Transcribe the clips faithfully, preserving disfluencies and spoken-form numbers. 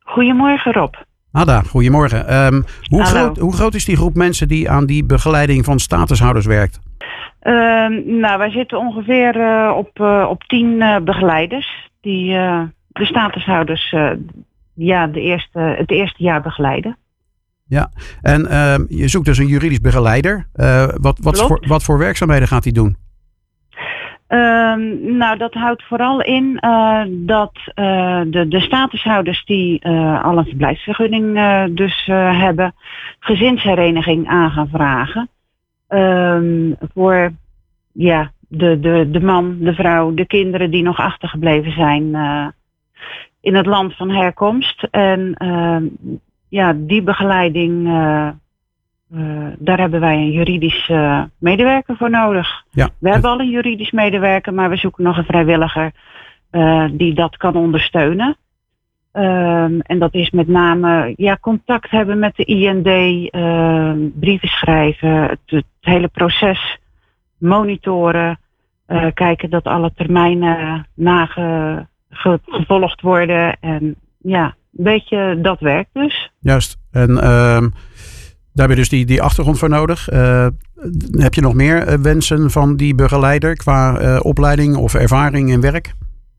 Goedemorgen Rob. Ada, goedemorgen. Um, hoe, groot, hoe groot is die groep mensen die aan die begeleiding van statushouders werkt? Uh, nou, wij zitten ongeveer uh, op, uh, op tien uh, begeleiders die uh, de statushouders uh, ja, de eerste, het eerste jaar begeleiden. Ja, en uh, je zoekt dus een juridisch begeleider. Uh, wat, wat, voor, wat voor werkzaamheden gaat hij doen? Uh, nou, dat houdt vooral in uh, dat uh, de, de statushouders die uh, al een verblijfsvergunning uh, dus uh, hebben, gezinshereniging aan gaan vragen. Uh, voor ja, de, de, de man, de vrouw, de kinderen die nog achtergebleven zijn uh, in het land van herkomst. En uh, ja, die begeleiding, uh, uh, daar hebben wij een juridisch uh, medewerker voor nodig. Ja. We hebben al een juridisch medewerker, maar we zoeken nog een vrijwilliger uh, die dat kan ondersteunen. Um, en dat is met name ja, contact hebben met de I N D, uh, brieven schrijven, het, het hele proces monitoren, uh, kijken dat alle termijnen nagevolgd worden. En ja, een beetje dat werkt dus. Juist. En uh, daar heb je dus die, die achtergrond voor nodig. Uh, heb je nog meer uh, wensen van die begeleider qua uh, opleiding of ervaring in werk?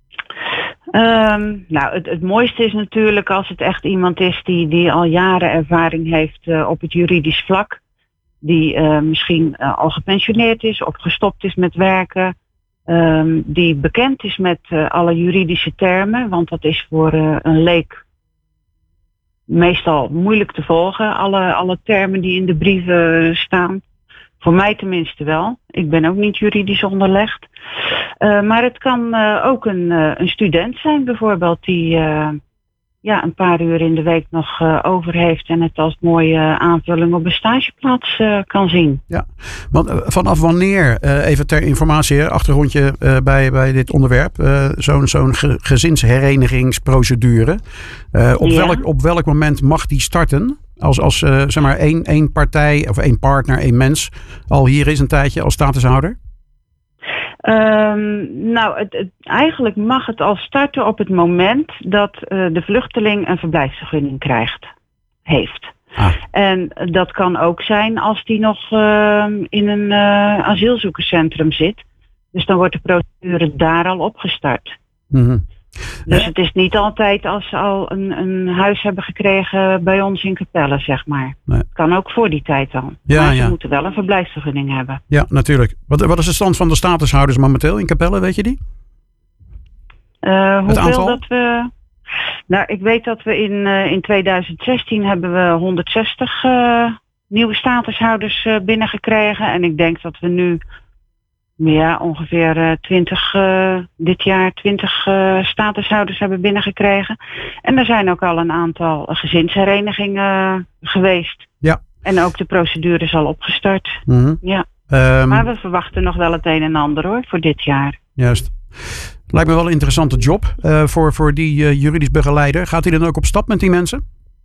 Um, nou, het, het mooiste is natuurlijk als het echt iemand is die, die al jaren ervaring heeft uh, op het juridisch vlak. Die uh, misschien uh, al gepensioneerd is of gestopt is met werken. Um, die bekend is met uh, alle juridische termen. Want dat is voor uh, een leek meestal moeilijk te volgen. Alle, alle termen die in de brieven staan. Voor mij tenminste wel. Ik ben ook niet juridisch onderlegd. Uh, maar het kan uh, ook een, uh, een student zijn bijvoorbeeld die uh, ja, een paar uur in de week nog uh, over heeft en het als mooie aanvulling op een stageplaats uh, kan zien. Ja, want uh, vanaf wanneer, uh, even ter informatie, achtergrondje uh, bij, bij dit onderwerp, uh, zo'n, zo'n ge- gezinsherenigingsprocedure, uh, op, Ja. welk, op welk moment mag die starten? Als, als uh, zeg maar één, één partij of één partner, één mens al hier is een tijdje als statushouder? Um, nou, het, het, eigenlijk mag het al starten op het moment dat uh, de vluchteling een verblijfsvergunning krijgt, heeft. Ah. En dat kan ook zijn als die nog uh, in een uh, asielzoekerscentrum zit. Dus dan wordt de procedure daar al opgestart. Mm-hmm. Dus het is niet altijd als ze al een, een huis hebben gekregen bij ons in Capelle, zeg maar. Nee. Het kan ook voor die tijd al. Ja, maar ze ja. moeten wel een verblijfsvergunning hebben. Ja, natuurlijk. Wat, wat is de stand van de statushouders momenteel in Capelle, weet je die? Uh, hoeveel aantal? dat we... Nou, ik weet dat we in, uh, in tweeduizend zestien hebben we honderdzestig uh, nieuwe statushouders uh, binnengekregen. En ik denk dat we nu ja, ongeveer uh, twintig, uh, dit jaar twintig uh, statushouders hebben binnengekregen. En er zijn ook al een aantal gezinsherenigingen uh, geweest. Ja. En ook de procedure is al opgestart. Mm-hmm. Ja. Um, Maar we verwachten nog wel het een en ander hoor, voor dit jaar. Juist. Lijkt me wel een interessante job uh, voor, voor die uh, juridisch begeleider. Gaat hij dan ook op stap met die mensen?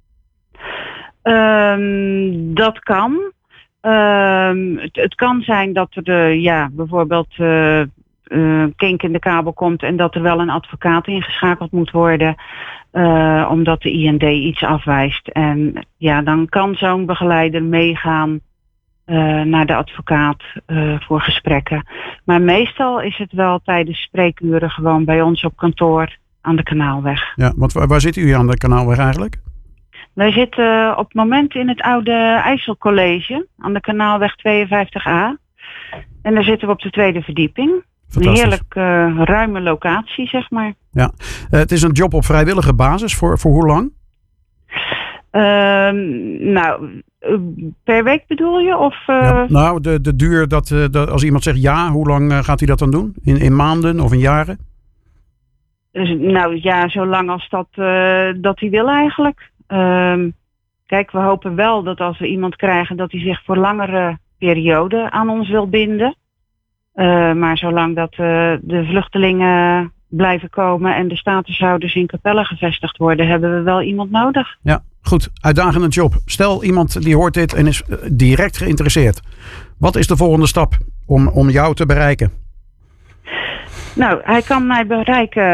Um, dat kan. Um, het, het kan zijn dat er de, ja, bijvoorbeeld uh, uh, kink in de kabel komt en dat er wel een advocaat ingeschakeld moet worden. Uh, omdat de I N D iets afwijst. En ja, dan kan zo'n begeleider meegaan uh, naar de advocaat uh, voor gesprekken. Maar meestal is het wel tijdens spreekuren gewoon bij ons op kantoor aan de Kanaalweg. Ja, want waar, waar zit u aan de Kanaalweg eigenlijk? Wij zitten op het moment in het oude IJsselcollege aan de Kanaalweg tweeënvijftig A. En daar zitten we op de tweede verdieping. Een heerlijk uh, ruime locatie, zeg maar. Ja, uh, het is een job op vrijwillige basis. Voor, voor hoe lang? Uh, nou, uh, per week bedoel je? Of, uh... ja, nou, de, de duur dat, uh, dat als iemand zegt ja, hoe lang uh, gaat hij dat dan doen? In, in maanden of in jaren? Dus, nou ja, zolang als dat, uh, dat hij wil eigenlijk. Uh, kijk, we hopen wel dat als we iemand krijgen dat hij zich voor langere periode aan ons wil binden. Uh, maar zolang dat uh, de vluchtelingen blijven komen en de statushouders in Capelle gevestigd worden, hebben we wel iemand nodig. Ja, goed. Uitdagende job. Stel iemand die hoort dit en is direct geïnteresseerd. Wat is de volgende stap om, om jou te bereiken? Nou, hij kan mij bereiken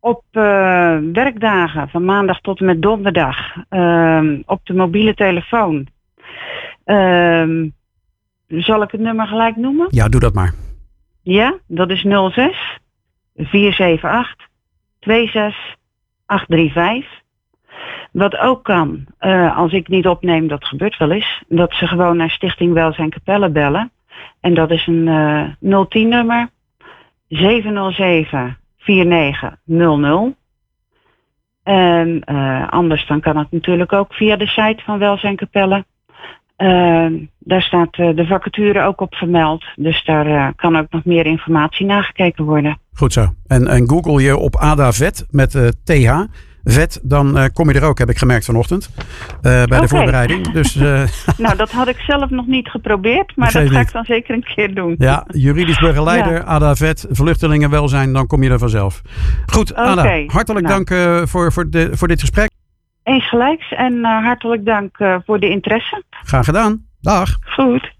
op uh, werkdagen van maandag tot en met donderdag uh, op de mobiele telefoon. Uh, zal ik het nummer gelijk noemen? Ja, doe dat maar. Ja, dat is nul zes vier zeven acht twee zes acht drie vijf. Wat ook kan, uh, als ik niet opneem, dat gebeurt wel eens, dat ze gewoon naar Stichting Welzijn Capelle bellen. En dat is een uh, nul tien nummer zeven nul zeven vier negen nul nul. En uh, anders dan kan het natuurlijk ook via de site van Welzijn Capelle. Uh, daar staat uh, de vacature ook op vermeld. Dus daar uh, kan ook nog meer informatie nagekeken worden. Goed zo. En, en google je op Ada Vet met uh, T H. Vet, dan uh, kom je er ook, heb ik gemerkt vanochtend. Uh, bij okay. de voorbereiding. Dus, uh, nou, dat had ik zelf nog niet geprobeerd. Maar dat ga niet. ik dan zeker een keer doen. Ja, juridisch begeleider, ja. Ada Vet, vluchtelingenwelzijn, dan kom je er vanzelf. Goed, Ada, okay. hartelijk nou. dank uh, voor, voor, de, voor dit gesprek. Eens gelijks en uh, hartelijk dank uh, voor de interesse. Graag gedaan. Dag. Goed.